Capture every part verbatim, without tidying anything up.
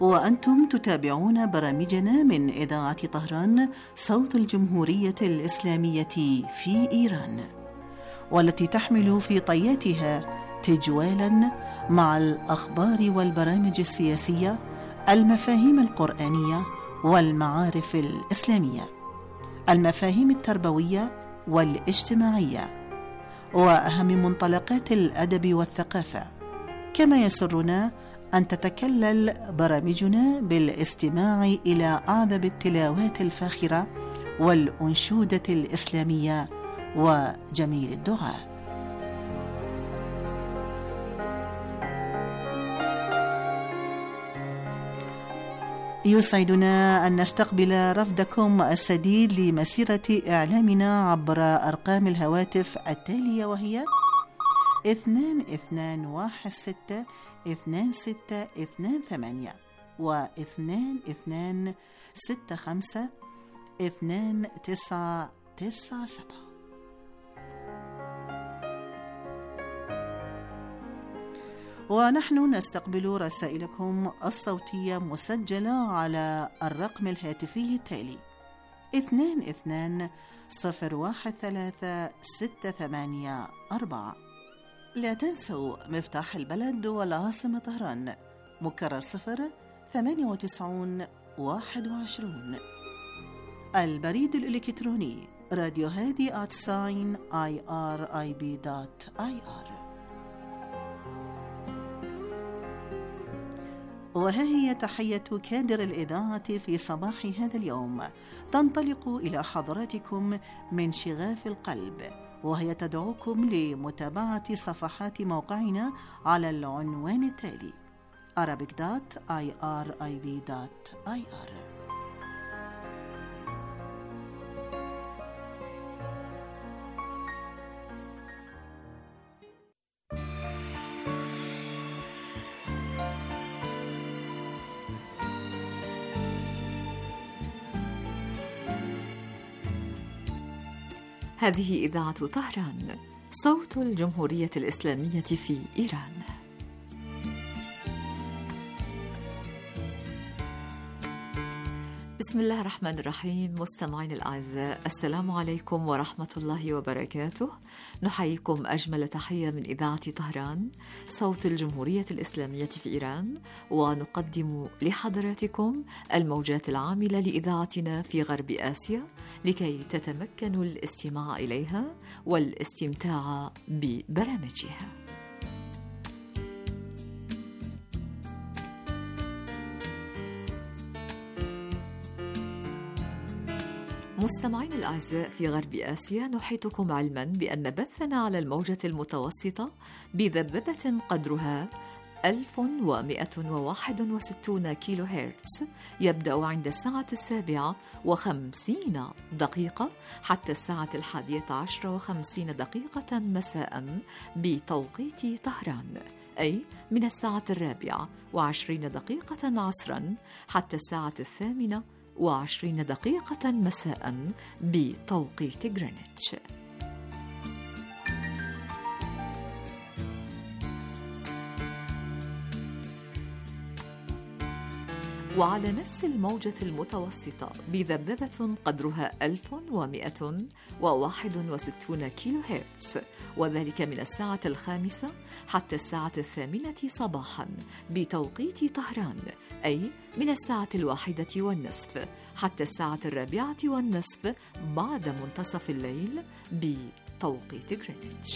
وأنتم تتابعون برامجنا من إذاعة طهران صوت الجمهورية الإسلامية في إيران، والتي تحمل في طياتها تجوالا مع الأخبار والبرامج السياسية، المفاهيم القرآنية والمعارف الإسلامية، المفاهيم التربوية والاجتماعية، وأهم منطلقات الأدب والثقافة. كما يسرنا أن تتكلل برامجنا بالاستماع إلى أعذب التلاوات الفاخرة والأنشودة الإسلامية وجميل الدعاء. يسعدنا أن نستقبل رفدكم السديد لمسيرة إعلامنا عبر أرقام الهواتف التالية، وهي اثنان اثنان واحد ستة اثنان ستة اثنان ثمانية واثنان اثنان ستة خمسة اثنان تسعة تسعة سبعة. ونحن نستقبل رسائلكم الصوتية مسجلة على الرقم الهاتفي التالي اثنان اثنان صفر واحد ثلاثة ستة ثمانية أربعة. لا تنسوا مفتاح البلد والعاصمة طهران، مكرر صفر ثمانية وتسعون واحد وعشرون. البريد الإلكتروني راديو هادي آت ساين آي آر آي بي دوت آي آر. وها هي تحية كادر الإذاعة في صباح هذا اليوم، تنطلق إلى حضراتكم من شغاف القلب، وهي تدعوكم لمتابعة صفحات موقعنا على العنوان التالي arabic dot irib dot I R. هذه إذاعة طهران صوت الجمهورية الإسلامية في إيران. بسم الله الرحمن الرحيم. مستمعين الأعزاء، السلام عليكم ورحمة الله وبركاته. نحييكم أجمل تحية من إذاعة طهران صوت الجمهورية الإسلامية في إيران، ونقدم لحضراتكم الموجات العاملة لإذاعتنا في غرب آسيا لكي تتمكنوا الاستماع إليها والاستمتاع ببرامجها. مستمعين الأعزاء، في غرب آسيا نحيطكم علما بأن بثنا على الموجة المتوسطة بذبذبة قدرها ألف ومئة وواحد وستين كيلو هرتز يبدأ عند الساعة السابعة وخمسين دقيقة حتى الساعة الحادية عشر وخمسين دقيقة مساء بتوقيت طهران، أي من الساعة الرابعة وعشرين دقيقة عصرا حتى الساعة الثامنة وعشرين دقيقة مساء بتوقيت غرينتش. وعلى نفس الموجة المتوسطة بذبذبة قدرها ألف ومئة وواحد وستين كيلو هرتز، وذلك من الساعة الخامسة حتى الساعة الثامنة صباحا بتوقيت طهران، أي من الساعة الواحدة والنصف حتى الساعة الرابعة والنصف بعد منتصف الليل بتوقيت غرينتش.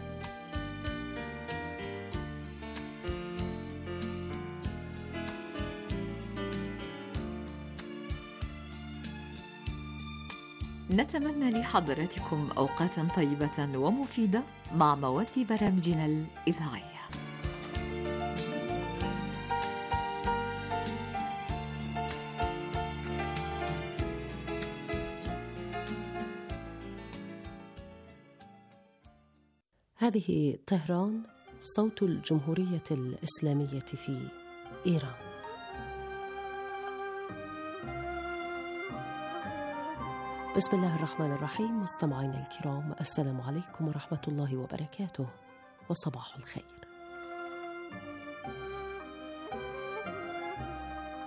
نتمنى لحضراتكم أوقاتا طيبة ومفيدة مع مواد برامجنا الإذاعية. هذه طهران صوت الجمهورية الإسلامية في إيران. بسم الله الرحمن الرحيم. مستمعينا الكرام، السلام عليكم ورحمة الله وبركاته، وصباح الخير.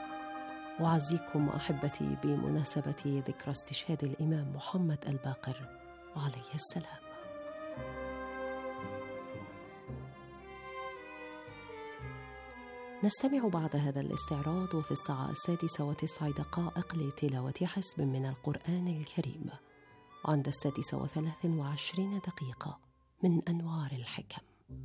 أعزيكم أحبتي بمناسبة ذكرى استشهاد الإمام محمد الباقر عليه السلام. نستمع بعد هذا الاستعراض وفي الساعة السادسة وتسع دقائق لتلاوة حزب من القرآن الكريم، عند السادسة وثلاث وعشرين دقيقة من أنوار الحكم.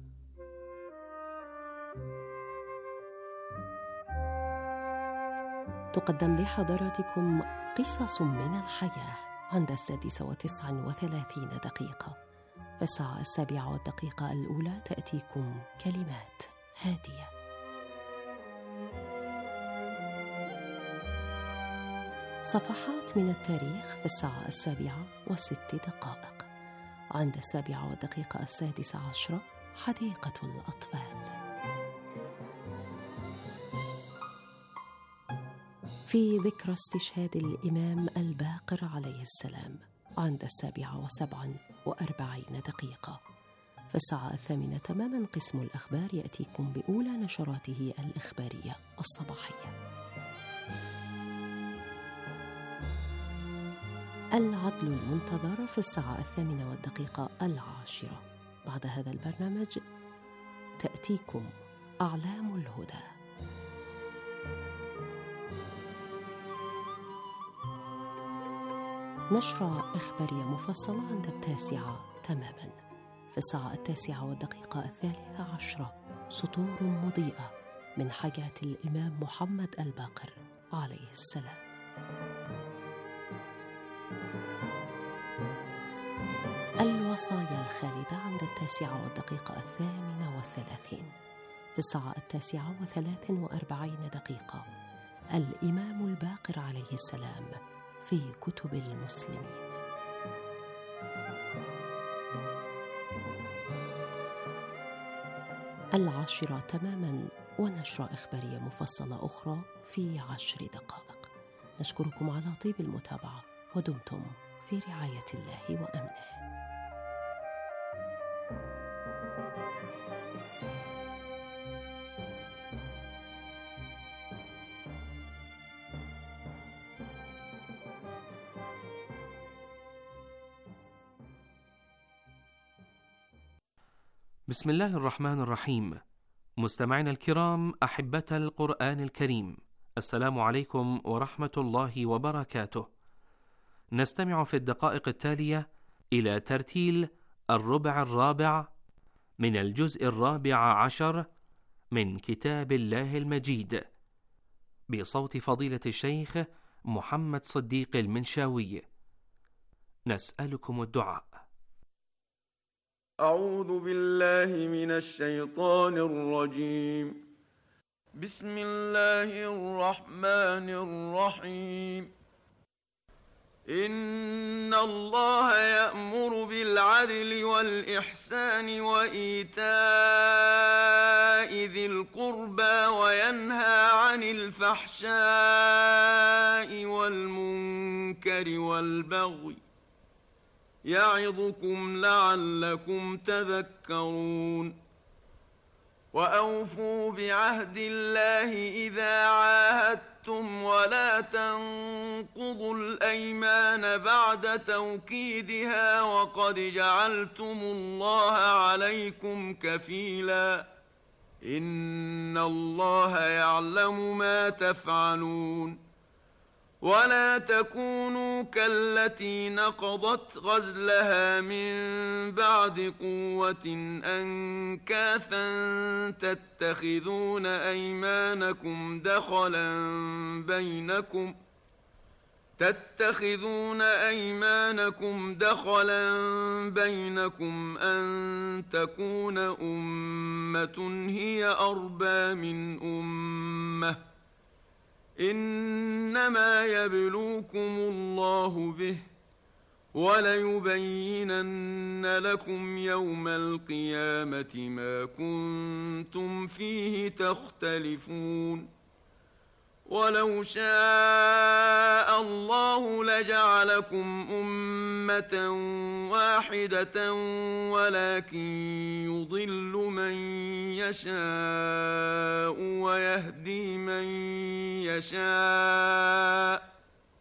تقدم لحضراتكم قصص من الحياة عند السادسة وتسع وثلاثين دقيقة. في الساعة السابعة والدقيقة الأولى تأتيكم كلمات هادية. صفحات من التاريخ في الساعة السابعة والست دقائق. عند السابعة والدقيقة السادسة عشرة حديقة الأطفال. في ذكرى استشهاد الإمام الباقر عليه السلام، عند السابعة وسبعا وأربعين دقيقة. في الساعة الثامنة تماما قسم الأخبار يأتيكم بأولى نشراته الإخبارية الصباحية. العدل المنتظر في الساعة الثامنة والدقيقة العاشرة. بعد هذا البرنامج تأتيكم أعلام الهدى. نشرة إخبارية مفصلة عند التاسعة تماما. في الساعة التاسعة والدقيقة الثالثة عشرة سطور مضيئة من حياة الإمام محمد الباقر عليه السلام. الوصايا الخالدة عند التاسعة والدقيقة الثامنة والثلاثين. في الساعة التاسعة وثلاث وأربعين دقيقة الإمام الباقر عليه السلام في كتب المسلمين. العاشرة تماما ونشرة إخبارية مفصلة أخرى في عشر دقائق. نشكركم على طيب المتابعة ودمتم في رعاية الله وأمنه. بسم الله الرحمن الرحيم. مستمعينا الكرام أحبة القرآن الكريم، السلام عليكم ورحمة الله وبركاته. نستمع في الدقائق التالية إلى ترتيل الربع الرابع من الجزء الرابع عشر من كتاب الله المجيد بصوت فضيلة الشيخ محمد صديق المنشاوي. نسألكم الدعاء. أعوذ بالله من الشيطان الرجيم. بسم الله الرحمن الرحيم. إن الله يأمر بالعدل والإحسان وإيتاء ذي القربى وينهى عن الفحشاء والمنكر والبغي يعظكم لعلكم تذكرون. وأوفوا بعهد الله إذا عاهدتم ولا تنقضوا الأيمان بعد توكيدها وقد جعلتم الله عليكم كفيلا إن الله يعلم ما تفعلون. ولا تكونوا كالتي نقضت غزلها من بعد قوة أنكاثا تتخذون أيمانكم دخلا بينكم تتخذون أيمانكم دخلا بينكم أن تكون أمة هي أربى من أمة إنما يبلوكم الله به وليبينن لكم يوم القيامة ما كنتم فيه تختلفون. ولو شاء الله لجعلكم أمة واحدة ولكن يضل من يشاء ويهدي من يشاء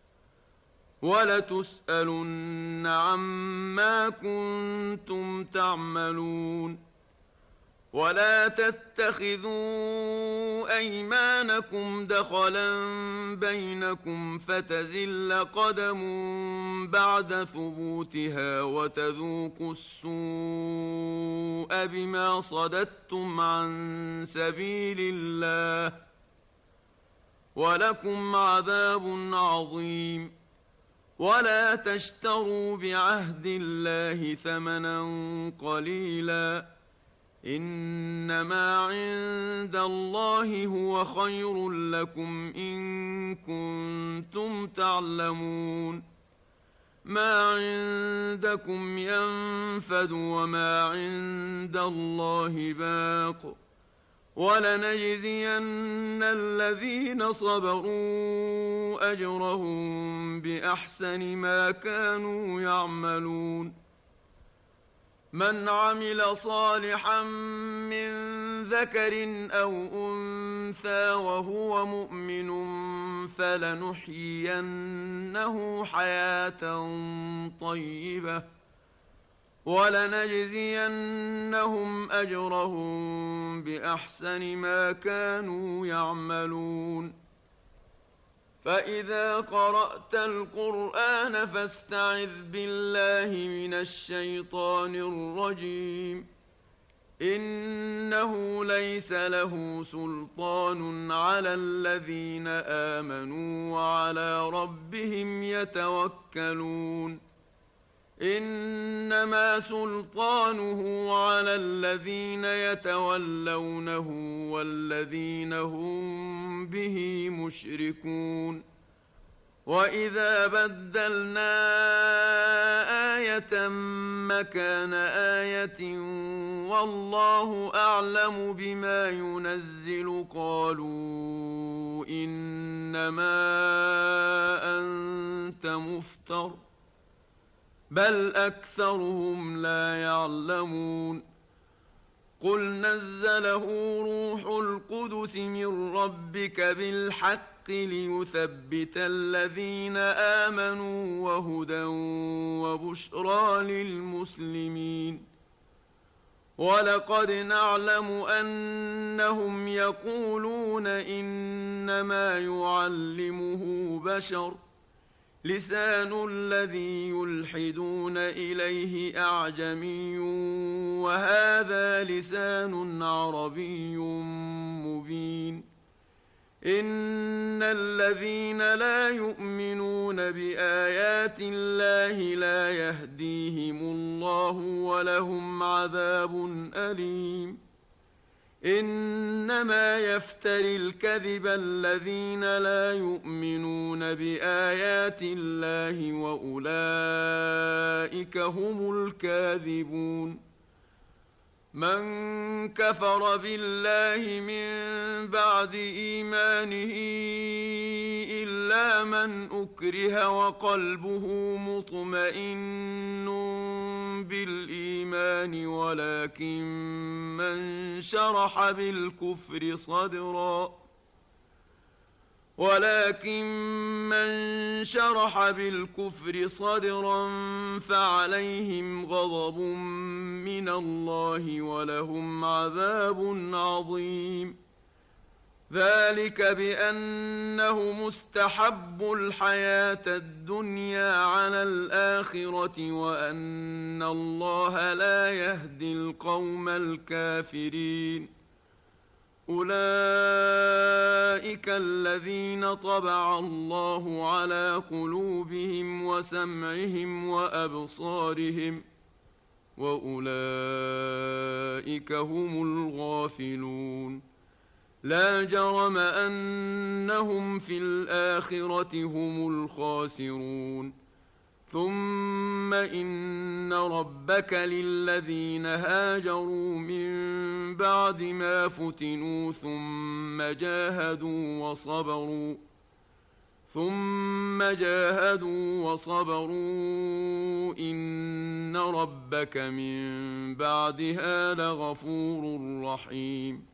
ولتسألن عما كنتم تعملون. ولا تتخذوا أيمانكم دخلا بينكم فتزل قدم بعد ثبوتها وتذوقوا السوء بما صددتم عن سبيل الله ولكم عذاب عظيم. ولا تشتروا بعهد الله ثمنا قليلا إنما عند الله هو خير لكم إن كنتم تعلمون. ما عندكم ينفد وما عند الله باق ولنجزين الذين صبروا أجرهم بأحسن ما كانوا يعملون. من عمل صالحا من ذكر أو أنثى وهو مؤمن فلنحيينه حياة طيبة ولنجزينهم أجرهم بأحسن ما كانوا يعملون. فإذا قرأت القرآن فاستعذ بالله من الشيطان الرجيم إنه ليس له سلطان على الذين آمنوا وعلى ربهم يتوكلون. إنما سلطانه على الذين يتولونه والذين هم به مشركون. وإذا بدلنا آية مكان آية والله أعلم بما ينزل قالوا إنما أنت مفتر بل أكثرهم لا يعلمون. قل نزله روح القدس من ربك بالحق ليثبت الذين آمنوا وهدى وبشرى للمسلمين. ولقد نعلم أنهم يقولون إنما يعلمه بشر لسان الذي يلحدون إليه أعجمي وهذا لسان عربي مبين. إن الذين لا يؤمنون بآيات الله لا يهديهم الله ولهم عذاب أليم. إنما يفتري الكذب الذين لا يؤمنون بآيات الله وأولئك هم الكاذبون. من كفر بالله من بعد إيمانه إلا من أكره وقلبه مطمئن بالإيمان ولكن من شرح بالكفر صدرا ولكن من شرح بالكفر صدرا فعليهم غضب من الله ولهم عذاب عظيم. ذلك بأنه مستحب الحياة الدنيا على الآخرة وأن الله لا يهدي القوم الكافرين. أولئك الذين طبع الله على قلوبهم وسمعهم وأبصارهم وأولئك هم الغافلون. لا جرم أنهم في الآخرة هم الخاسرون. ثم إن ربك للذين هاجروا من بعد ما فتنوا ثم جاهدوا وصبروا ثم جاهدوا وصبروا إن ربك من بعدها لغفور رحيم.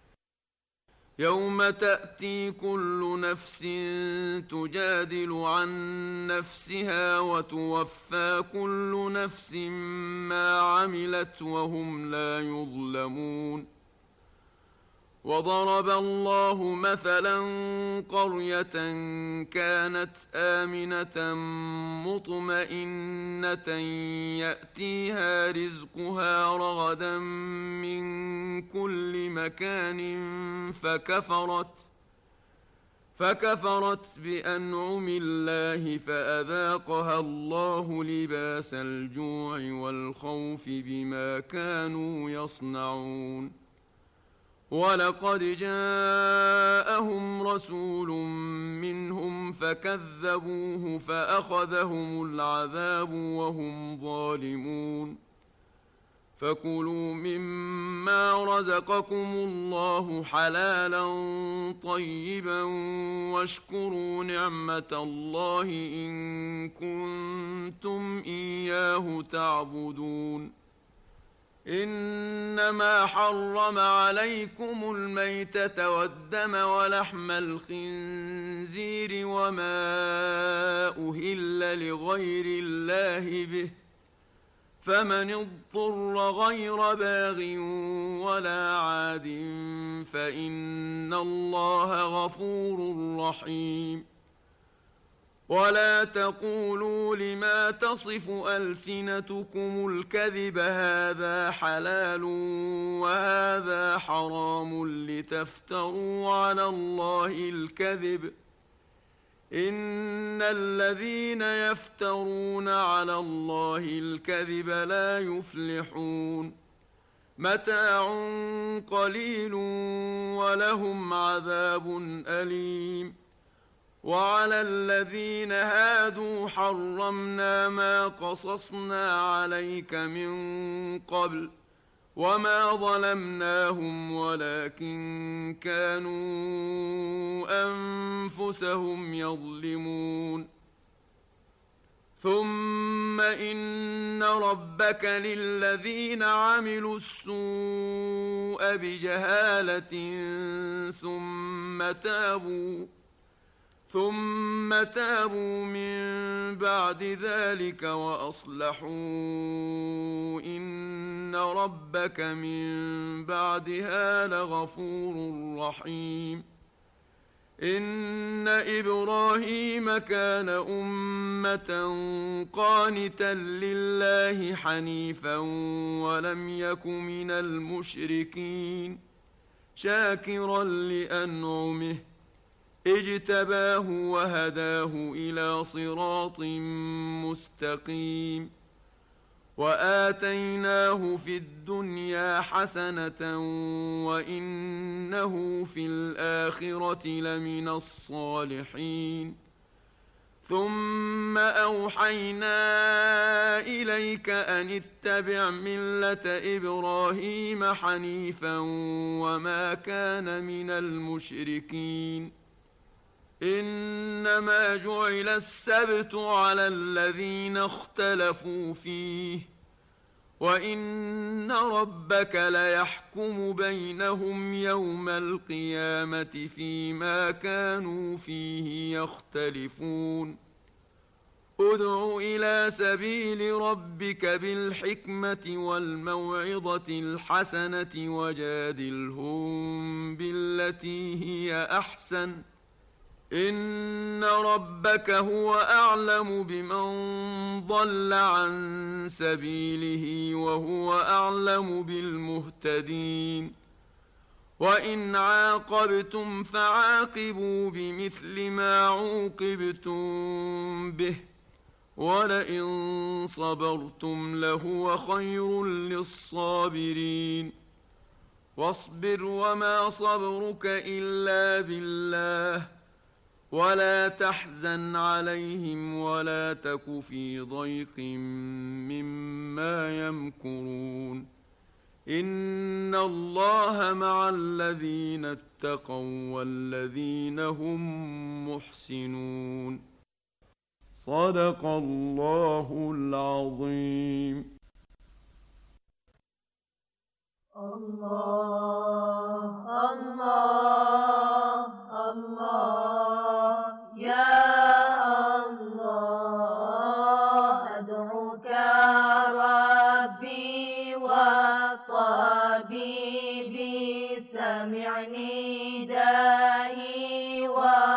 يوم تأتي كل نفس تجادل عن نفسها وتوفى كل نفس ما عملت وهم لا يظلمون. وضرب الله مثلا قرية كانت آمنة مطمئنة يأتيها رزقها رغدا من كل مكان فكفرت فكفرت بأنعم الله فأذاقها الله لباس الجوع والخوف بما كانوا يصنعون. ولقد جاءهم رسول منهم فكذبوه فأخذهم العذاب وهم ظالمون. فكلوا مما رزقكم الله حلالا طيبا واشكروا نعمة الله إن كنتم إياه تعبدون. إنما حرم عليكم الميتة والدم ولحم الخنزير وما أهل لغير الله به، فمن اضطر غير باغ ولا عاد فإن الله غفور رحيم. ولا تقولوا لما تصف ألسنتكم الكذب هذا حلال وهذا حرام لتفتروا على الله الكذب، إن الذين يفترون على الله الكذب لا يفلحون. متاع قليل ولهم عذاب أليم. وعلى الذين هادوا حرمنا ما قصصنا عليك من قبل وما ظلمناهم ولكن كانوا أنفسهم يظلمون. ثم إن ربك للذين عملوا السوء بجهالة ثم تابوا ثم تابوا من بعد ذلك وأصلحوا إن ربك من بعدها لغفور رحيم. إن إبراهيم كان أمة قانتا لله حنيفا ولم يك من المشركين شاكرا لأنعمه اجتباه وهداه إلى صراط مستقيم. وآتيناه في الدنيا حسنة وإنه في الآخرة لمن الصالحين. ثم أوحينا إليك أن اتبع ملة إبراهيم حنيفا وما كان من المشركين. إنما جعل السبت على الذين اختلفوا فيه وإن ربك ليحكم بينهم يوم القيامة فيما كانوا فيه يختلفون. ادع إلى سبيل ربك بالحكمة والموعظة الحسنة وجادلهم بالتي هي أحسن إن ربك هو أعلم بمن ضل عن سبيله وهو أعلم بالمهتدين. وإن عاقبتم فعاقبوا بمثل ما عوقبتم به ولئن صبرتم لهو خير للصابرين. واصبر وما صبرك إلا بالله ولا تحزن عليهم ولا تك في ضيق مما يمكرون إن الله مع الذين اتقوا والذين هم محسنون. صدق الله العظيم. الله الله الله يا الله أدعوك ربي وطبيبي سمعني دائي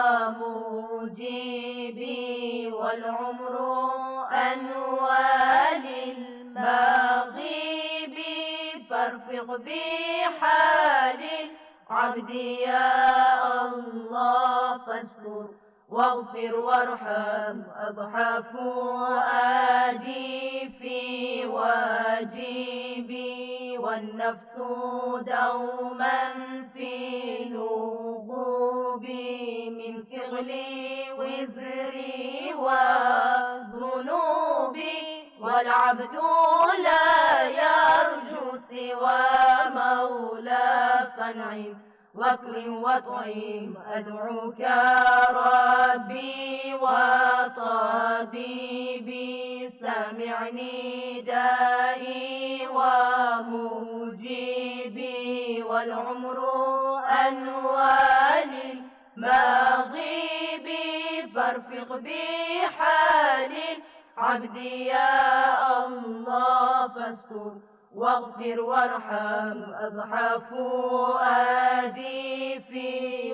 ومجيبي والعمر أنوال المغيب فارفق بحال العبد يا الله فاشكر واغفر وارحم أضحى فؤادي في واجبي والنفس دوما في لغوبي من ثقلي وزري وذنوبي والعبد لا يرجو سوى مولى فانعم واكرم وطعم أدعوك ربي وطبيبي سمعني دائي ومجيبي والعمر أنوال المغيب فارفق بحال العبد يا الله فاستر واغفر وارحم أضحى فؤادي في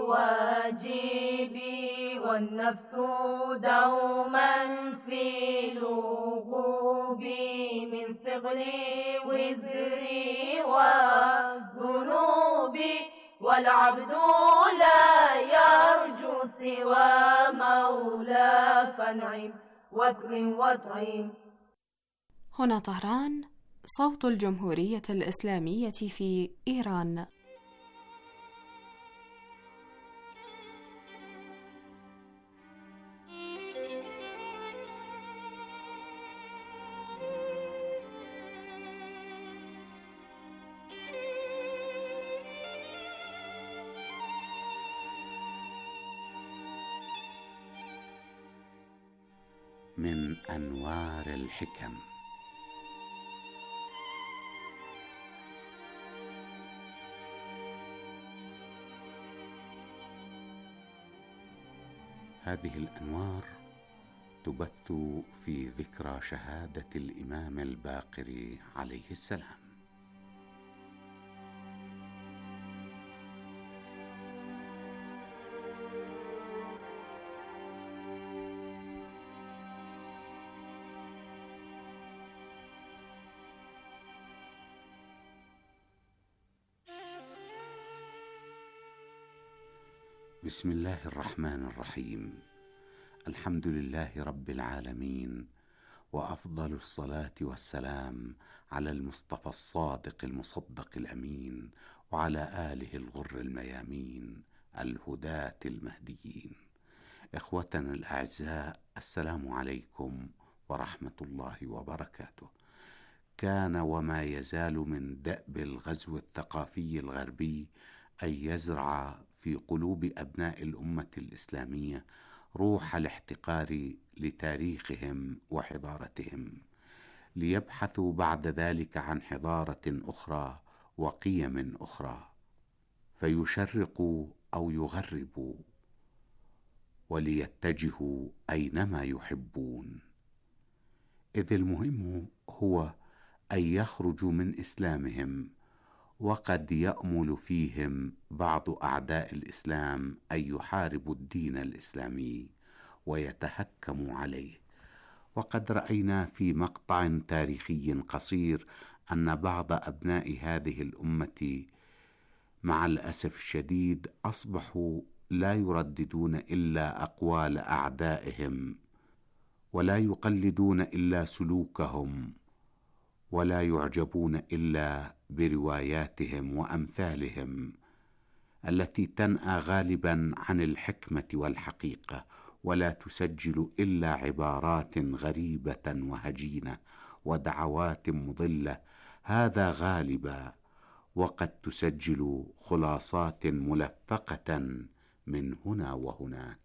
واجبي والنفس دوما في لغوبي من ثقلي وزري وذنوبي والعبد لا يرجو سوى مولى فانعم واكرم وطعم. هنا طهران، صوت الجمهورية الإسلامية في إيران. من أنوار الحكم. هذه الأنوار تبث في ذكرى شهادة الإمام الباقر عليه السلام. بسم الله الرحمن الرحيم. الحمد لله رب العالمين، وأفضل الصلاة والسلام على المصطفى الصادق المصدق الأمين، وعلى آله الغر الميامين الهداة المهديين. إخوتنا الأعزاء، السلام عليكم ورحمة الله وبركاته. كان وما يزال من دأب الغزو الثقافي الغربي أن يزرع في قلوب أبناء الأمة الإسلامية روح الاحتقار لتاريخهم وحضارتهم، ليبحثوا بعد ذلك عن حضارة أخرى وقيم أخرى، فيشرقوا أو يغربوا، وليتجهوا أينما يحبون، إذ المهم هو أن يخرجوا من إسلامهم. وقد يأمل فيهم بعض أعداء الإسلام أن يحاربوا الدين الإسلامي ويتهكموا عليه. وقد رأينا في مقطع تاريخي قصير أن بعض أبناء هذه الأمة مع الأسف الشديد أصبحوا لا يرددون إلا أقوال أعدائهم، ولا يقلدون إلا سلوكهم، ولا يعجبون إلا برواياتهم وأمثالهم. التي تنأى غالبا عن الحكمة والحقيقة، ولا تسجل إلا عبارات غريبة وهجينة ودعوات مضلة، هذا غالبا، وقد تسجل خلاصات ملفقة من هنا وهناك.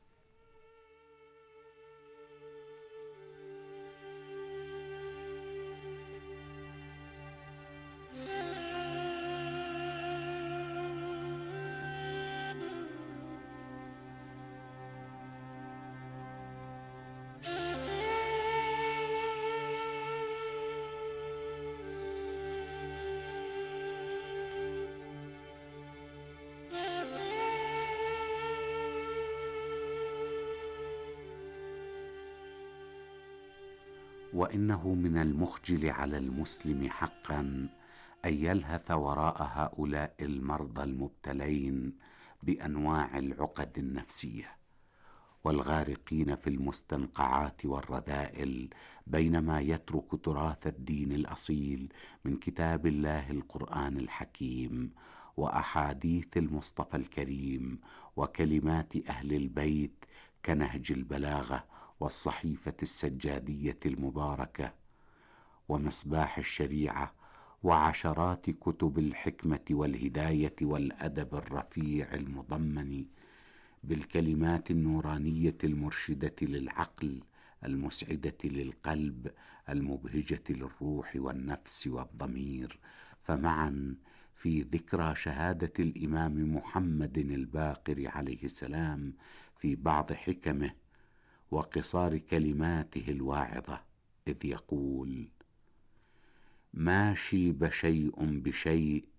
وإنه من المخجل على المسلم حقا أن يلهث وراء هؤلاء المرضى المبتلين بأنواع العقد النفسية والغارقين في المستنقعات والرذائل، بينما يترك تراث الدين الأصيل من كتاب الله القرآن الحكيم وأحاديث المصطفى الكريم وكلمات أهل البيت كنهج البلاغة والصحيفة السجادية المباركة ومصباح الشريعة وعشرات كتب الحكمة والهداية والأدب الرفيع المضمن بالكلمات النورانية المرشدة للعقل المسعدة للقلب المبهجة للروح والنفس والضمير، فمعا في ذكرى شهادة الإمام محمد الباقر عليه السلام في بعض حكمه وقصار كلماته الواعظة، إذ يقول: ما شيب شيء بشيء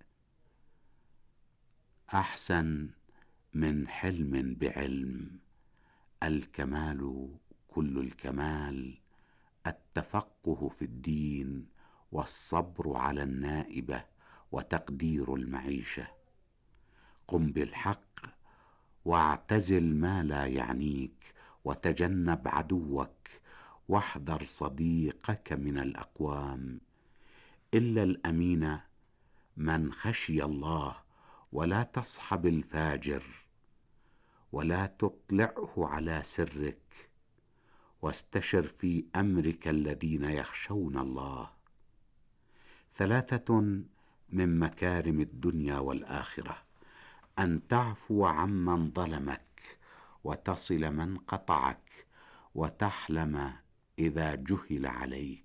أحسن من حلم بعلم، الكمال كل الكمال التفقه في الدين والصبر على النائبة وتقدير المعيشة. قم بالحق واعتزل ما لا يعنيك وتجنب عدوك واحذر صديقك من الأقوام، إلا الأمين من خشي الله، ولا تصحب الفاجر ولا تطلعه على سرك، واستشر في أمرك الذين يخشون الله. ثلاثة من مكارم الدنيا والآخرة: أن تعفو عمن ظلمك وتصل من قطعك وتحلم إذا جهل عليك.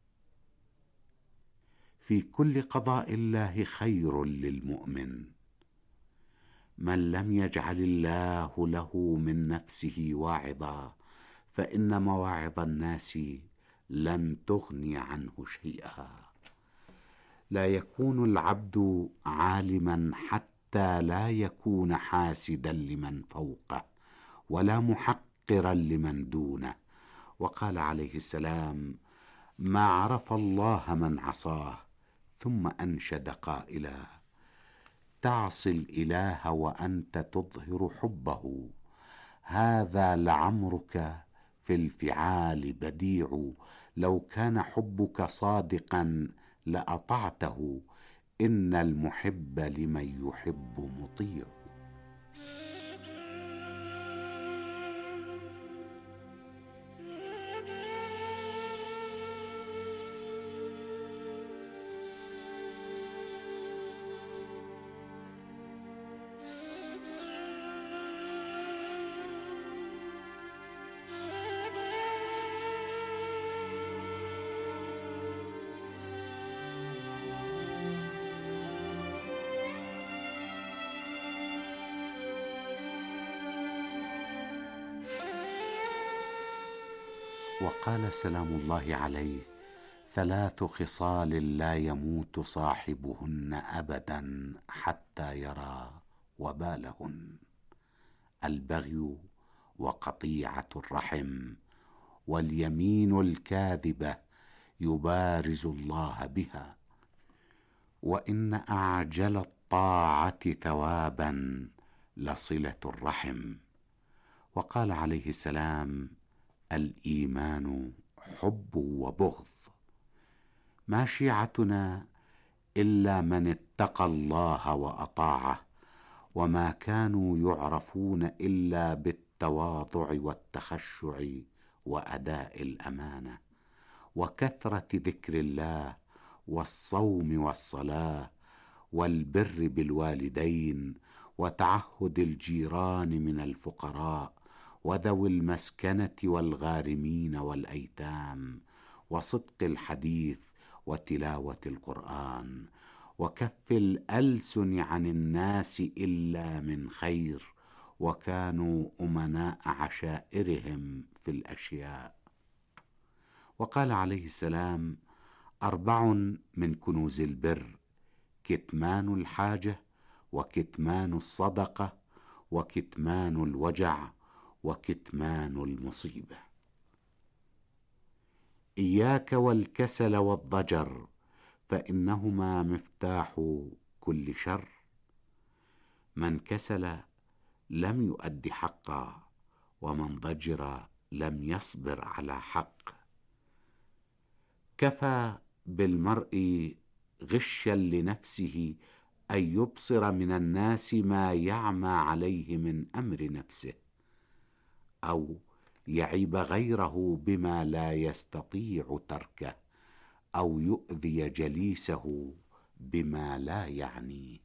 في كل قضاء الله خير للمؤمن، من لم يجعل الله له من نفسه واعظا فإن مواعظ الناس لن تغني عنه شيئا. لا يكون العبد عالما حتى لا يكون حاسدا لمن فوقه ولا محقرا لمن دونه. وقال عليه السلام: ما عرف الله من عصاه. ثم أنشد قائلا: تعصي الإله وأنت تظهر حبه، هذا لعمرك في الفعال بديع، لو كان حبك صادقا لأطعته، إن المحب لمن يحب مطيع. وقال سلام الله عليه: ثلاث خصال لا يموت صاحبهن أبدا حتى يرى وبالهن: البغي وقطيعة الرحم واليمين الكاذبة يبارز الله بها. وإن أعجل الطاعة ثوابا لصلة الرحم. وقال عليه السلام: الإيمان حب وبغض. ما شيعتنا إلا من اتقى الله وأطاعه وما كانوا يعرفون إلا بالتواضع والتخشع وأداء الأمانة وكثرة ذكر الله والصوم والصلاة والبر بالوالدين وتعهد الجيران من الفقراء وذوي المسكنة والغارمين والأيتام وصدق الحديث وتلاوة القرآن وكف الألسن عن الناس إلا من خير، وكانوا أمناء عشائرهم في الأشياء. وقال عليه السلام: أربع من كنوز البر: كتمان الحاجة، وكتمان الصدقة، وكتمان الوجع، وكتمان المصيبة. إياك والكسل والضجر، فإنهما مفتاح كل شر. من كسل لم يؤد حقا، ومن ضجر لم يصبر على حق. كفى بالمرء غشا لنفسه أن يبصر من الناس ما يعمى عليه من أمر نفسه، أو يعيب غيره بما لا يستطيع تركه، أو يؤذي جليسه بما لا يعنيه.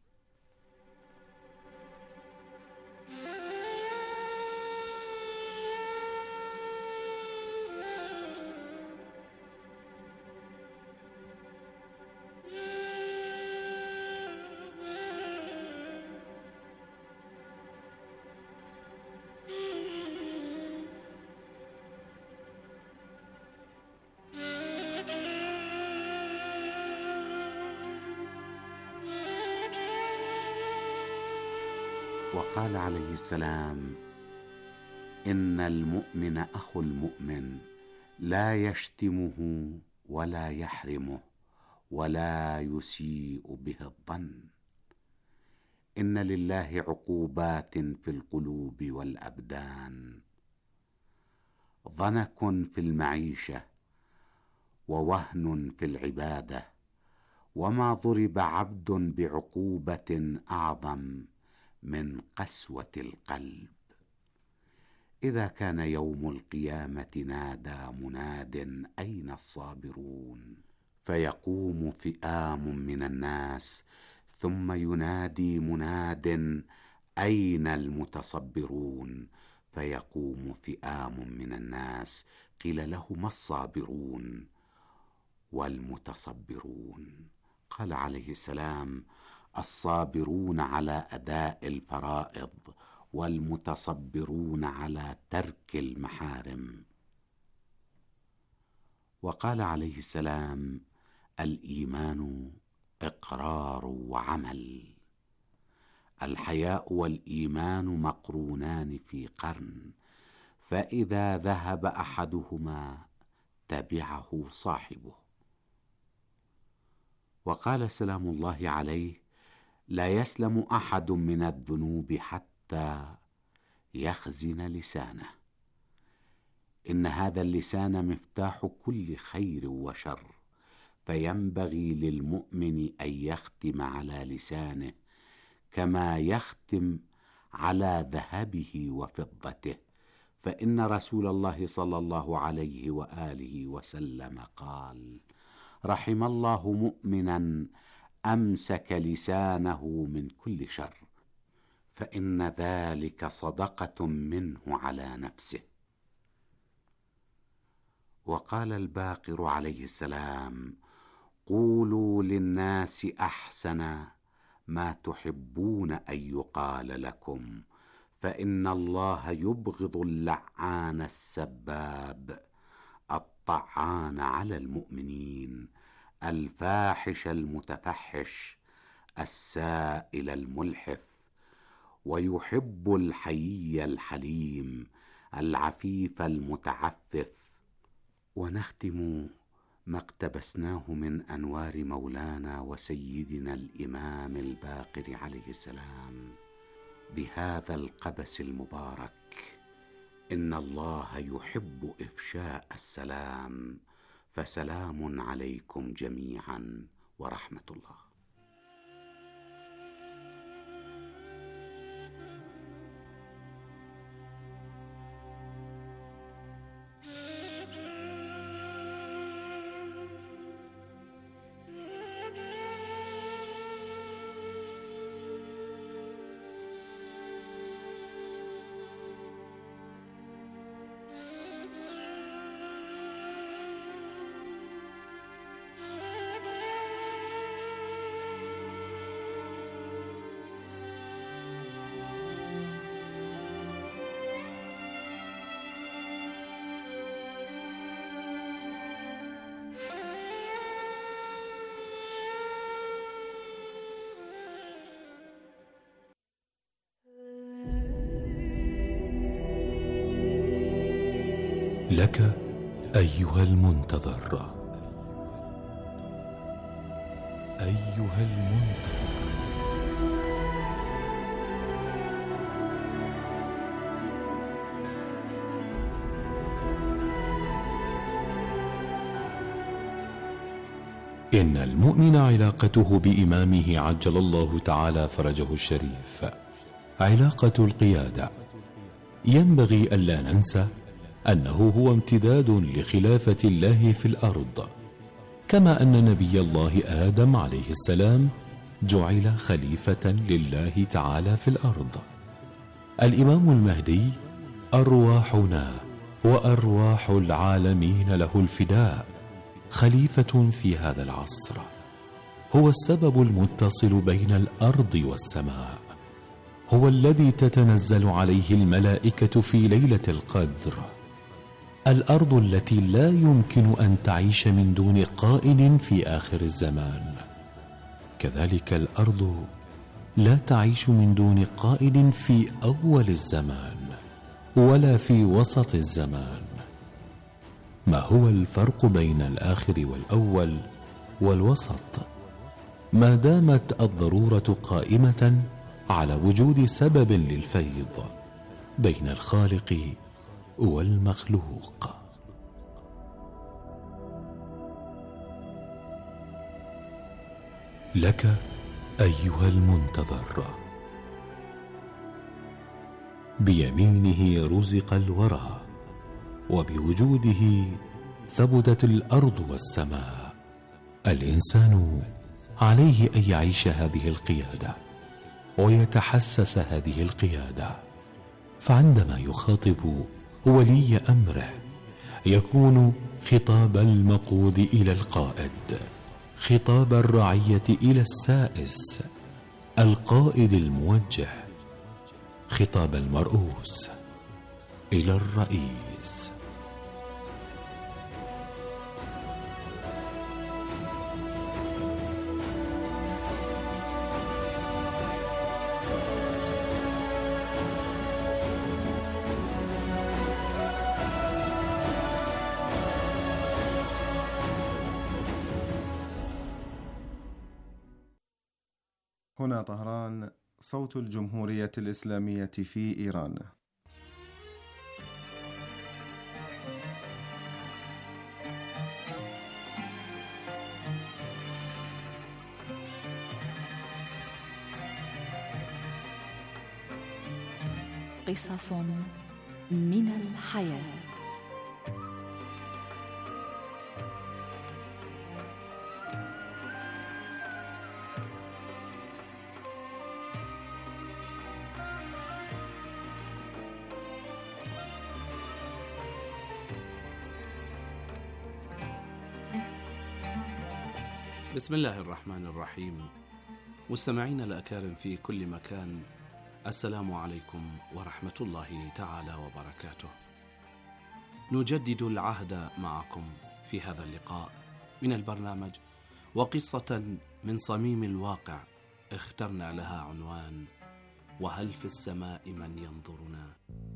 وقال عليه السلام: إن المؤمن أخو المؤمن، لا يشتمه ولا يحرمه ولا يسيء به الظن. إن لله عقوبات في القلوب والأبدان، ضنك في المعيشة ووهن في العبادة، وما ضرب عبد بعقوبة أعظم من قسوة القلب. إذا كان يوم القيامة نادى مناد: أين الصابرون؟ فيقوم فئام من الناس، ثم ينادي مناد: أين المتصبرون؟ فيقوم فئام من الناس، قيل لهم: الصابرون والمتصبرون. قال عليه السلام: الصابرون على أداء الفرائض، والمتصبرون على ترك المحارم. وقال عليه السلام: الإيمان إقرار وعمل. الحياء والإيمان مقرونان في قرن، فإذا ذهب أحدهما تبعه صاحبه. وقال سلام الله عليه: لا يسلم أحد من الذنوب حتى يخزن لسانه. إن هذا اللسان مفتاح كل خير وشر، فينبغي للمؤمن أن يختم على لسانه كما يختم على ذهبه وفضته، فإن رسول الله صلى الله عليه وآله وسلم قال: رحم الله مؤمنا أمسك لسانه من كل شر، فإن ذلك صدقة منه على نفسه. وقال الباقر عليه السلام: قولوا للناس أحسن ما تحبون أن يقال لكم، فإن الله يبغض اللعان السباب، الطعان على المؤمنين، الفاحش المتفحش، السائل الملحف، ويحب الحيي الحليم، العفيف المتعفف. ونختم ما اقتبسناه من أنوار مولانا وسيدنا الإمام الباقر عليه السلام بهذا القبس المبارك: إن الله يحب إفشاء السلام، فسلام عليكم جميعا ورحمة الله. لك أيها المنتظر، أيها المنتظر. إن المؤمن علاقته بإمامه عجل الله تعالى فرجه الشريف علاقة القيادة. ينبغي ألا ننسى أنه هو امتداد لخلافة الله في الأرض، كما أن نبي الله آدم عليه السلام جعل خليفة لله تعالى في الأرض. الإمام المهدي أرواحنا وأرواح العالمين له الفداء، خليفة في هذا العصر، هو السبب المتصل بين الأرض والسماء، هو الذي تتنزل عليه الملائكة في ليلة القدر، الأرض التي لا يمكن أن تعيش من دون قائد في آخر الزمان، كذلك الأرض لا تعيش من دون قائد في أول الزمان ولا في وسط الزمان. ما هو الفرق بين الآخر والأول والوسط؟ ما دامت الضرورة قائمة على وجود سبب للفيض بين الخالق والمخلوق. لك أيها المنتظر، بيمينه رزق الورى، وبوجوده ثبتت الأرض والسماء. الإنسان عليه أن يعيش هذه القيادة ويتحسس هذه القيادة، فعندما يخاطب ولي أمره يكون خطاب المقود إلى القائد، خطاب الرعية إلى السائس، القائد الموجه، خطاب المرؤوس إلى الرئيس. هنا طهران، صوت الجمهورية الإسلامية في إيران. قصص من الحياة. بسم الله الرحمن الرحيم. مستمعينا الأكارم في كل مكان، السلام عليكم ورحمة الله تعالى وبركاته. نجدد العهد معكم في هذا اللقاء من البرنامج وقصة من صميم الواقع اخترنا لها عنوان: وهل في السماء من ينظرنا؟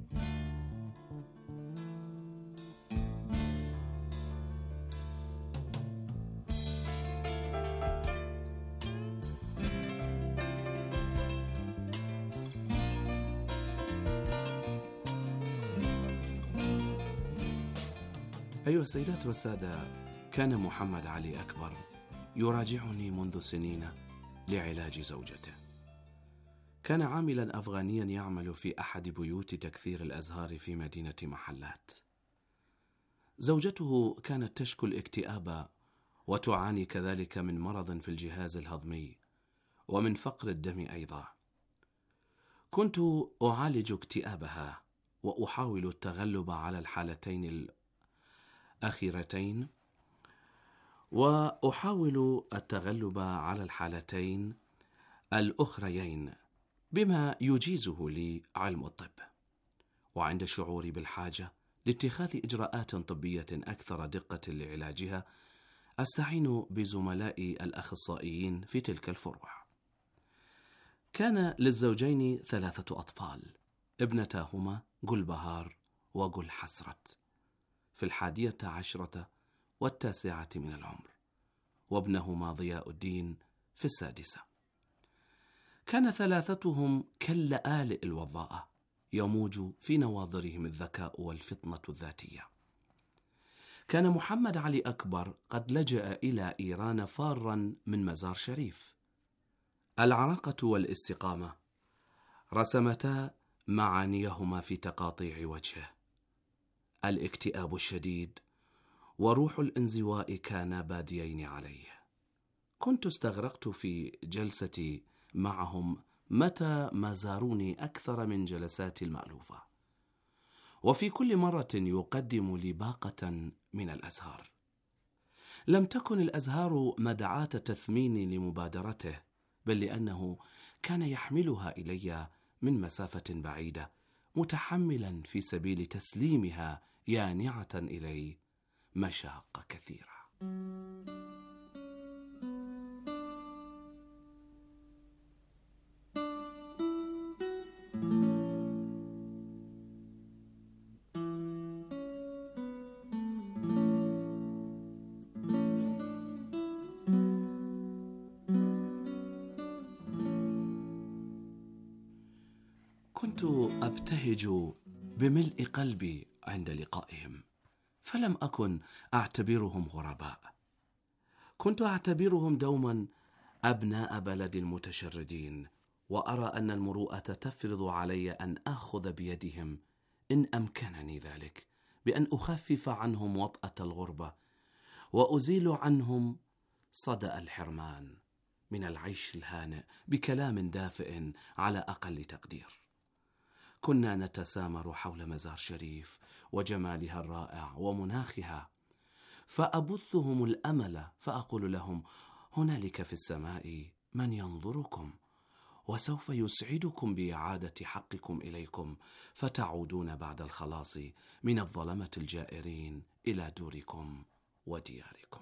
أيها السيدات والسادة، كان محمد علي أكبر يراجعني منذ سنين لعلاج زوجته. كان عاملا أفغانيا يعمل في أحد بيوت تكثير الأزهار في مدينة محلات. زوجته كانت تشكو الاكتئاب وتعاني كذلك من مرض في الجهاز الهضمي ومن فقر الدم أيضا. كنت أعالج اكتئابها وأحاول التغلب على الحالتين الأخيرتين وأحاول التغلب على الحالتين الأخريين بما يجيزه لي علم الطب. وعند شعوري بالحاجة لاتخاذ إجراءات طبية أكثر دقة لعلاجها، أستعين بزملائي الأخصائيين في تلك الفروع. كان للزوجين ثلاثة أطفال، ابنتاهما جلبهار وجل حسرت. في الحادية عشرة والتاسعة من العمر، وابنهما ضياء الدين في السادسة. كان ثلاثتهم كاللآلئ الوضاءة، يموج في نواظرهم الذكاء والفطنة الذاتية. كان محمد علي أكبر قد لجأ إلى إيران فارا من مزار شريف. العراقة والاستقامة رسمتا معانيهما في تقاطيع وجهه. الاكتئاب الشديد وروح الانزواء كانا باديين عليه. كنت استغرقت في جلستي معهم متى ما زاروني أكثر من جلساتي المألوفة، وفي كل مرة يقدم لي باقة من الأزهار. لم تكن الأزهار مدعاة تثمين لمبادرته، بل لأنه كان يحملها إلي من مسافة بعيدة، متحملا في سبيل تسليمها يانعة إلي مشاق كثيرة. كنت أبتهج بملء قلبي عند لقائهم، فلم أكن أعتبرهم غرباء. كنت أعتبرهم دوما أبناء بلد المتشردين، وأرى أن المروءة تفرض علي أن آخذ بيدهم إن أمكنني ذلك، بأن أخفف عنهم وطأة الغربة وأزيل عنهم صدأ الحرمان من العيش الهانئ بكلام دافئ على أقل تقدير. كنا نتسامر حول مزار شريف وجمالها الرائع ومناخها، فأبثهم الأمل فأقول لهم: هنالك في السماء من ينظركم، وسوف يسعدكم بإعادة حقكم إليكم، فتعودون بعد الخلاص من الظلمة الجائرين إلى دوركم ودياركم.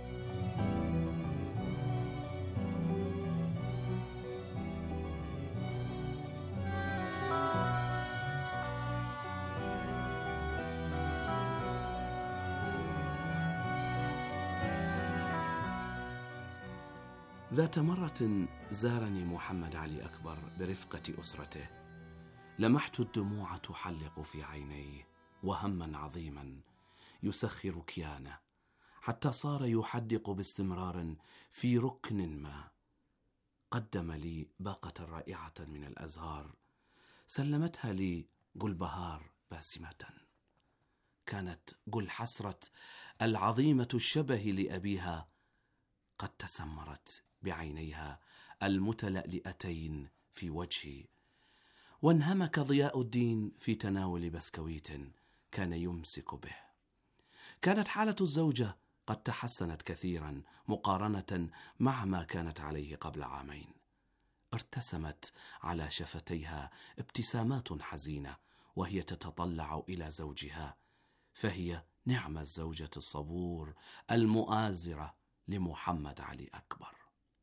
ذات مرة زارني محمد علي أكبر برفقة أسرته. لمحت الدموع تحلق في عينيه وهما عظيما يسخر كيانه، حتى صار يحدق باستمرار في ركن ما. قدم لي باقة رائعة من الأزهار، سلمتها لي جلبهار باسمة. كانت جل حسرة العظيمة الشبه لأبيها قد تسمرت بعينيها المتلألئتين في وجهي، وانهمك ضياء الدين في تناول بسكويت كان يمسك به. كانت حالة الزوجة قد تحسنت كثيرا مقارنة مع ما كانت عليه قبل عامين. ارتسمت على شفتيها ابتسامات حزينة وهي تتطلع إلى زوجها، فهي نعم الزوجة الصبور المؤازرة لمحمد علي أكبر.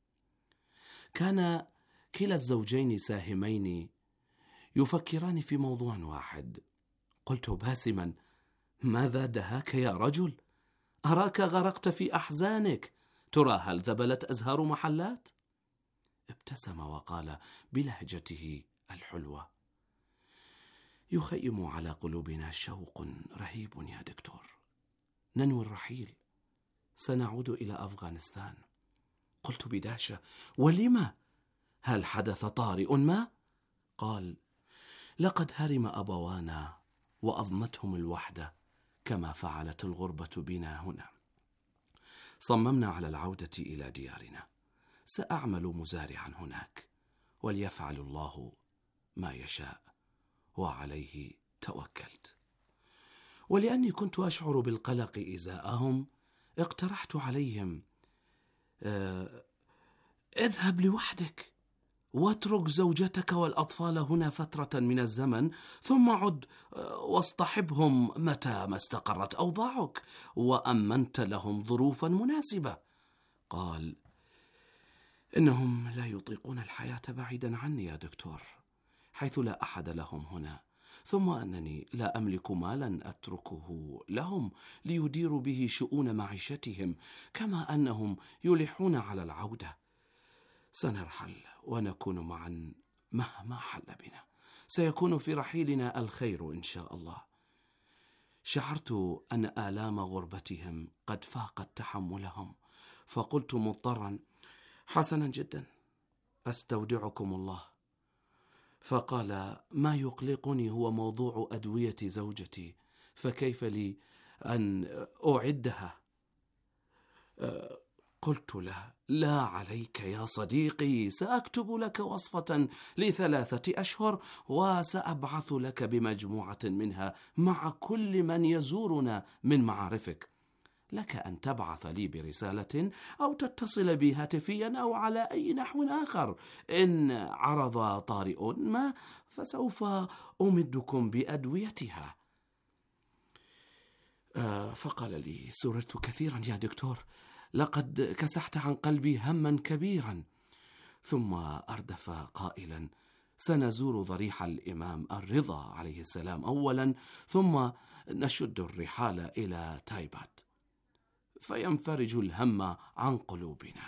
كان كلا الزوجين ساهمين يفكران في موضوع واحد. قلت باسما: ماذا دهاك يا رجل؟ أراك غرقت في أحزانك، ترى هل ذبلت أزهار محلات؟ ابتسم وقال بلهجته الحلوة: يخيم على قلوبنا شوق رهيب يا دكتور، ننوي الرحيل، سنعود إلى أفغانستان. قلت بدهشة: ولما؟ هل حدث طارئ ما؟ قال: لقد هرم أبوانا وأضمتهم الوحدة كما فعلت الغربة بنا هنا. صممنا على العودة إلى ديارنا، سأعمل مزارعا هناك، وليفعل الله ما يشاء، وعليه توكلت. ولأني كنت أشعر بالقلق إزاءهم، اقترحت عليهم: اه اذهب لوحدك واترك زوجتك والأطفال هنا فترة من الزمن، ثم عد واصطحبهم متى ما استقرت أوضاعك وأمنت لهم ظروفا مناسبة. قال: إنهم لا يطيقون الحياة بعيدا عني يا دكتور، حيث لا أحد لهم هنا، ثم أنني لا أملك مالا أتركه لهم ليديروا به شؤون معيشتهم، كما أنهم يلحون على العودة. سنرحل ونكون معا مهما حل بنا، سيكون في رحيلنا الخير إن شاء الله. شعرت أن آلام غربتهم قد فاقت تحملهم، فقلت مضطرا: حسنا جدا، أستودعكم الله. فقال: ما يقلقني هو موضوع أدوية زوجتي، فكيف لي أن أعدها؟ قلت له: لا عليك يا صديقي، سأكتب لك وصفة لثلاثة أشهر، وسأبعث لك بمجموعة منها مع كل من يزورنا من معارفك. لك أن تبعث لي برسالة أو تتصل بي هاتفيا أو على أي نحو آخر. إن عرض طارئ ما فسوف أمدكم بأدويتها. آه فقال لي: سررت كثيرا يا دكتور، لقد كسحت عن قلبي هما كبيرا. ثم أردف قائلا: سنزور ضريح الإمام الرضا عليه السلام أولا، ثم نشد الرحال إلى تايبات فينفرج الهم عن قلوبنا.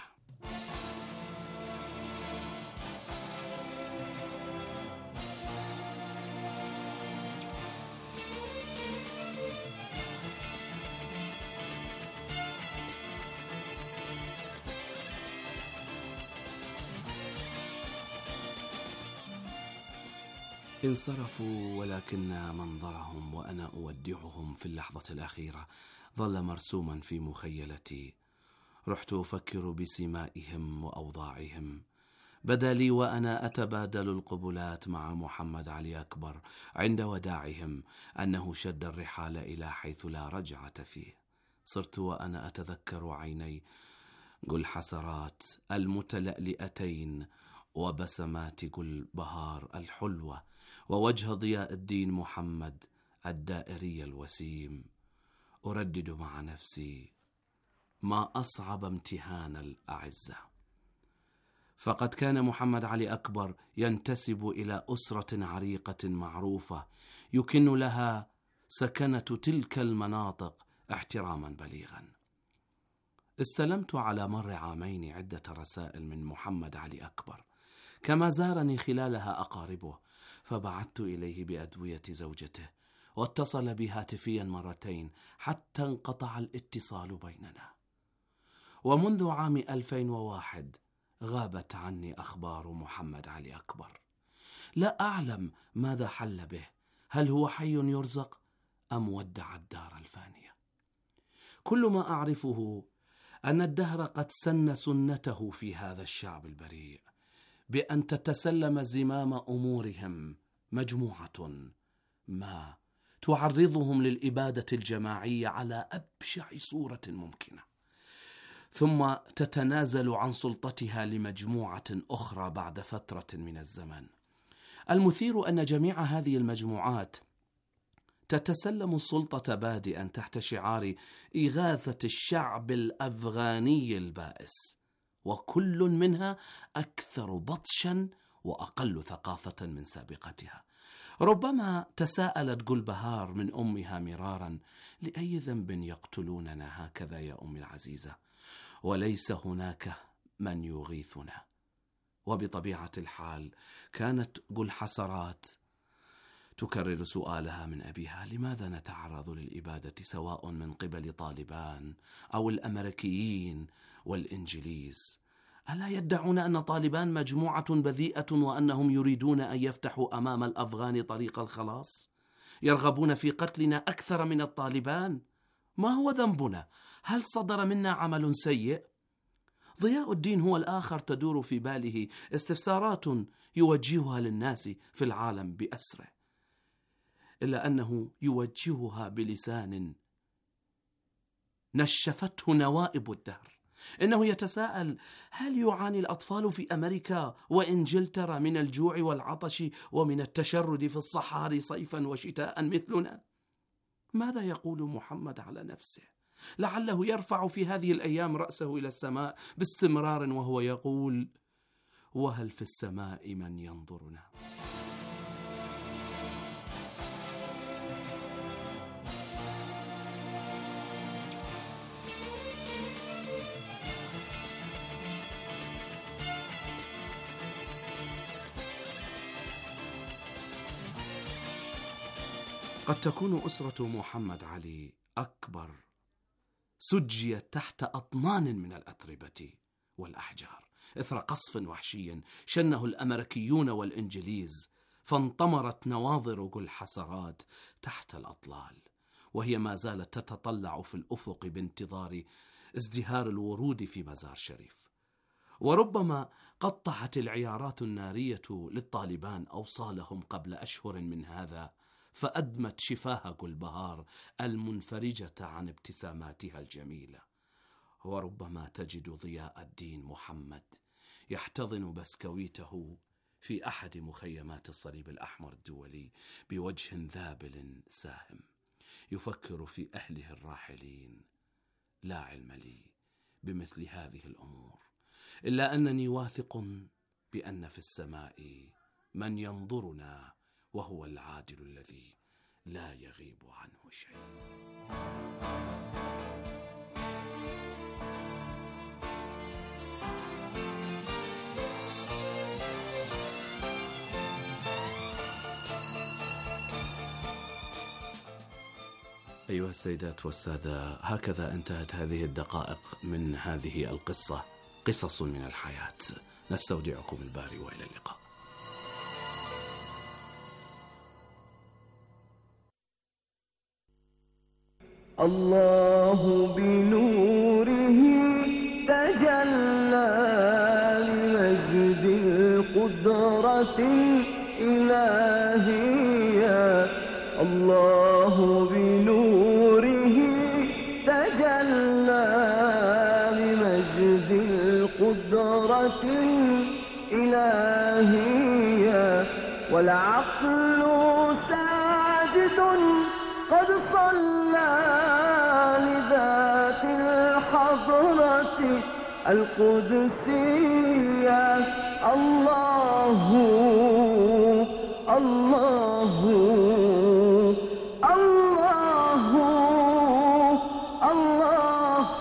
انصرفوا، ولكن منظرهم وأنا أودعهم في اللحظة الأخيرة ظل مرسوما في مخيلتي. رحت أفكر بسمائهم وأوضاعهم. بدا لي وأنا أتبادل القبلات مع محمد علي أكبر عند وداعهم أنه شد الرحال إلى حيث لا رجعة فيه. صرت وأنا أتذكر عيني قل حسرات المتلألئتين وبسمات قل بهار الحلوة ووجه ضياء الدين محمد الدائري الوسيم. أردد مع نفسي: ما أصعب امتهان الأعزة. فقد كان محمد علي أكبر ينتسب إلى أسرة عريقة معروفة يكن لها سكنة تلك المناطق احتراما بليغا. استلمت على مر عامين عدة رسائل من محمد علي أكبر، كما زارني خلالها أقاربه، فبعثت إليه بأدوية زوجته، واتصل بي هاتفيا مرتين حتى انقطع الاتصال بيننا. ومنذ عام ألفين وواحد غابت عني أخبار محمد علي أكبر. لا أعلم ماذا حل به، هل هو حي يرزق أم ودع الدار الفانية؟ كل ما أعرفه أن الدهر قد سن سنته في هذا الشعب البريء بأن تتسلم زمام أمورهم مجموعة ما تعرضهم للإبادة الجماعية على أبشع صورة ممكنة، ثم تتنازل عن سلطتها لمجموعة أخرى بعد فترة من الزمن. المثير أن جميع هذه المجموعات تتسلم السلطة بادئا تحت شعار إغاثة الشعب الأفغاني البائس، وكل منها أكثر بطشا وأقل ثقافة من سابقتها. ربما تساءلت جلبهار من أمها مرارا: لأي ذنب يقتلوننا هكذا يا أمي العزيزة؟ وليس هناك من يغيثنا. وبطبيعة الحال كانت جل حسرات تكرر سؤالها من أبيها: لماذا نتعرض للإبادة سواء من قبل طالبان أو الأمريكيين والإنجليز؟ ألا يدعون أن طالبان مجموعة بذيئة وأنهم يريدون أن يفتحوا أمام الأفغان طريق الخلاص؟ يرغبون في قتلنا أكثر من الطالبان؟ ما هو ذنبنا؟ هل صدر منا عمل سيء؟ ضياء الدين هو الآخر تدور في باله استفسارات يوجهها للناس في العالم بأسره، إلا أنه يوجهها بلسان نشفته نوائب الدهر. إنه يتساءل: هل يعاني الأطفال في أمريكا وإنجلترا من الجوع والعطش ومن التشرد في الصحاري صيفا وشتاء مثلنا؟ ماذا يقول محمد على نفسه؟ لعله يرفع في هذه الأيام رأسه إلى السماء باستمرار وهو يقول: وهل في السماء من ينظرنا؟ قد تكون أسرة محمد علي أكبر، سجيت تحت أطنان من الأتربة والأحجار إثر قصف وحشي شنه الأمريكيون والإنجليز، فانطمرت نواظر الحسرات تحت الأطلال، وهي ما زالت تتطلع في الأفق بانتظار ازدهار الورود في مزار شريف. وربما قطعت العيارات النارية للطالبان أوصالهم قبل أشهر من هذا، فأدمت شفاه جلبهار المنفرجة عن ابتساماتها الجميلة. وربما تجد ضياء الدين محمد يحتضن بسكويته في أحد مخيمات الصليب الأحمر الدولي بوجه ذابل ساهم، يفكر في أهله الراحلين. لا علم لي بمثل هذه الأمور، إلا أنني واثق بأن في السماء من ينظرنا، وهو العادل الذي لا يغيب عنه شيء. أيها السيدات والسادة، هكذا انتهت هذه الدقائق من هذه القصة، قصص من الحياة. نستودعكم الباري وإلى اللقاء. الله بنوره تجلى لمجد القدرة الإلهية. الله بنوره تجلى لمجد القدرة الإلهية، والعقل ساجد قد صلى لذات الحضرة القدسية. الله الله الله الله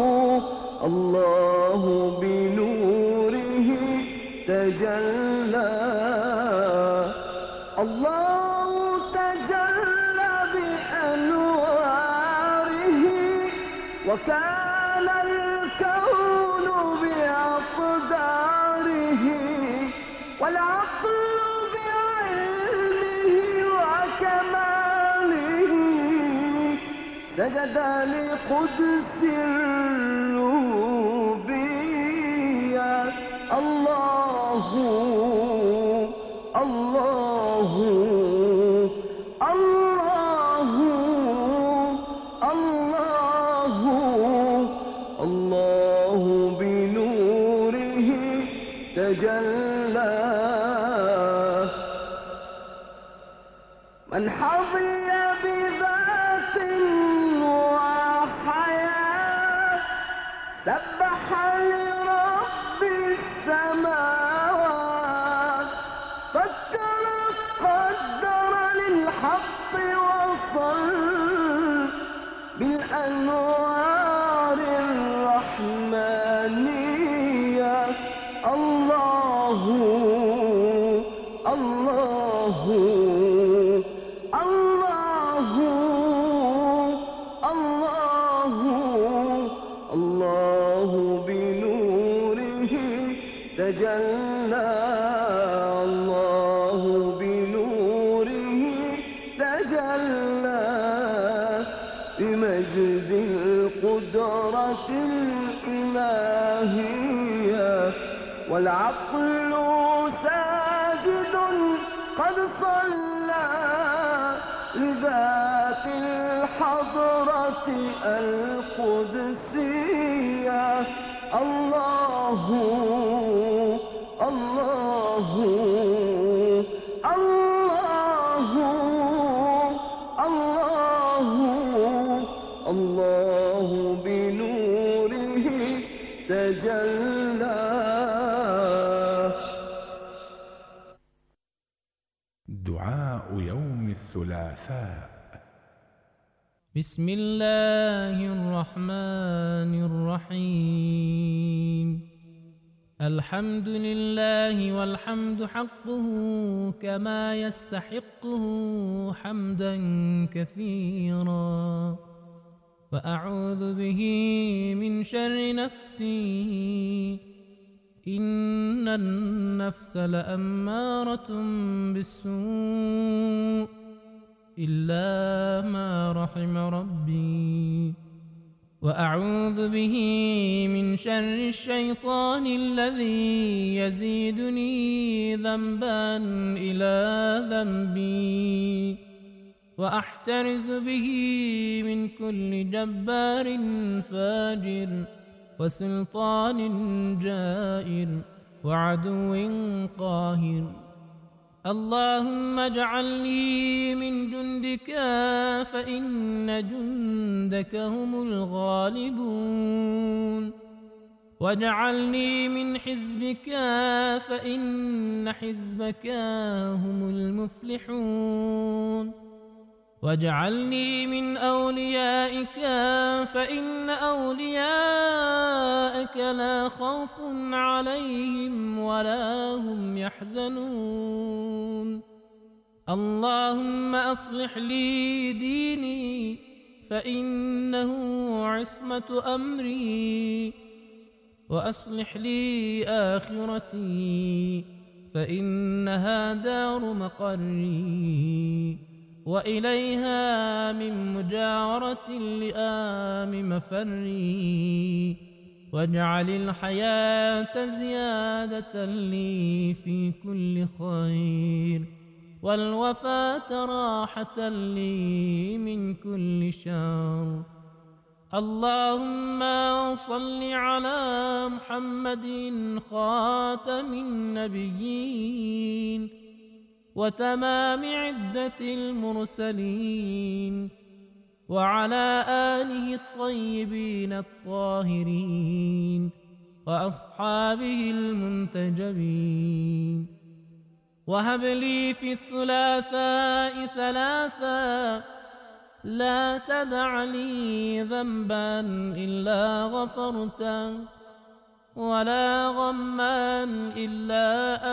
الله بنوره تجلى. الله تجلى بأنواره، وكان الكون بأقداره، والعقل بعلمه وكماله سجد لقدس الربوبية. الله الله الله الله الله بنوره تجلى. من حظي بذات وحياة سبح لرب السماوات، فكر قدر للحق وصل بالأنوار الرحمانية. الله الله الله الله الله بنوره تجلى. الله بنوره تجلى بمجد القدرة الإلهية، والعقل ساجد قد صلى لذات الحضرة القدسية. الله الله الله الله الله بنوره تجلى. دعاء يوم الثلاثاء. بسم الله الرحمن الرحيم. الحمد لله والحمد حقه كما يستحقه حمدا كثيرا. وأعوذ به من شر نفسي إن النفس لأمارة بالسوء إلا ما رحم ربي. وأعوذ به من شر الشيطان الذي يزيدني ذنبا إلى ذنبي. وأحترز به من كل جبار فاجر وسلطان جائر وعدو قاهر. اللهم اجعلني من جندك فإن جندك هم الغالبون. واجعلني من حزبك فإن حزبك هم المفلحون. واجعلني من أوليائك فإن أوليائك لا خوف عليهم ولا هم يحزنون. اللهم أصلح لي ديني فإنه عصمة أمري. وأصلح لي آخرتي فإنها دار مقري. وإليها من مجاورة اللئام مفري. واجعل الحياة زيادة لي في كل خير والوفاة راحة لي من كل شر. اللهم صل على محمد خاتم النبيين وتمام عدة المرسلين وعلى آله الطيبين الطاهرين وأصحابه المنتجبين. وهب لي في الثلاثاء ثلاثا لا تدع لي ذنبا إلا غفرته ولا غما إلا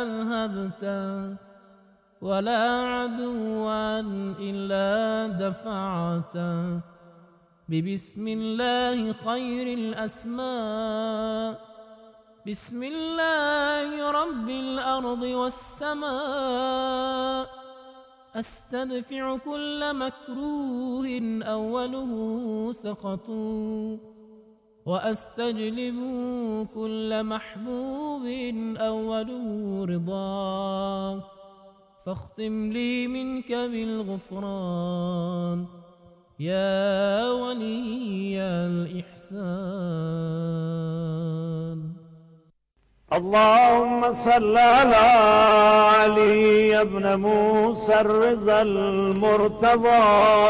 أذهبته ولا عدوا إلا دفعته. ببسم الله خير الأسماء. بسم الله رب الأرض والسماء. أستدفع كل مكروه أوله سخط وأستجلب كل محبوب أوله رضا. فاختم لي منك بالغفران يا ولي الإحسان. اللهم صل على علي بن موسى الرضا المرتضى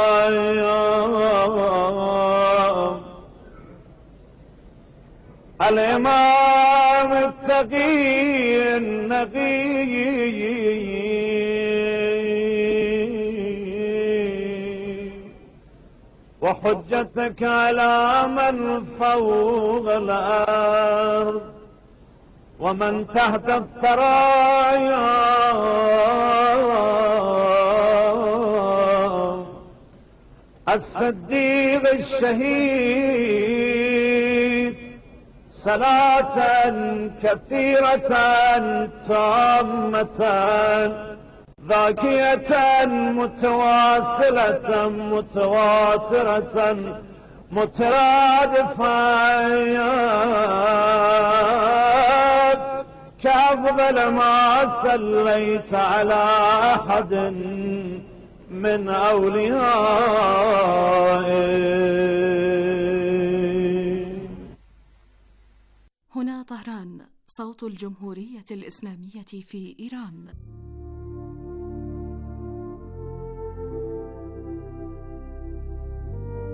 الإمام التقي النقي وحجتك على من فوق الأرض ومن تحت الثرايا الصديق الشهيد صلاة كثيرة تامة ذاكية متواصلة متواترة مترادفة كأفضل ما صليت على أحد من أوليائك. هنا طهران، صوت الجمهورية الإسلامية في إيران.